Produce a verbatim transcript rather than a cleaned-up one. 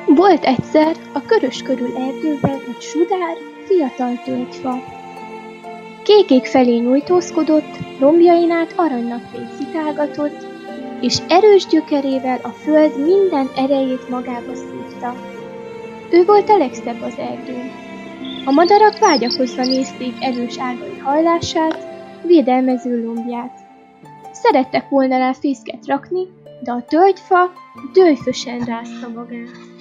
Volt egyszer a körös körül erdőben egy sudár, fiatal tölgyfa. Kékék felé nyújtózkodott, lombjain át aranynapfény szitálgatott, és erős gyökerével a föld minden erejét magába szívta. Ő volt a legszebb az erdőn. A madarak vágyakozva nézték erős ágai hajlását, védelmező lombját. Szerettek volna rá fészket rakni, de a tölgyfa dőlyfösen rázta magát.